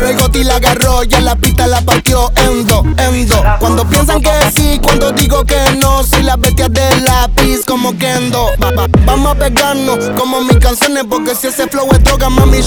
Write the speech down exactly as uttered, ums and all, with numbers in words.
el goti la agarró y en la pista la partió endo, endo. Cuando piensan que sí, cuando digo que no, soy la bestia del lápiz como Kendo. Va, va, vamos a pegarnos como mis canciones, porque si ese flow es droga, mami,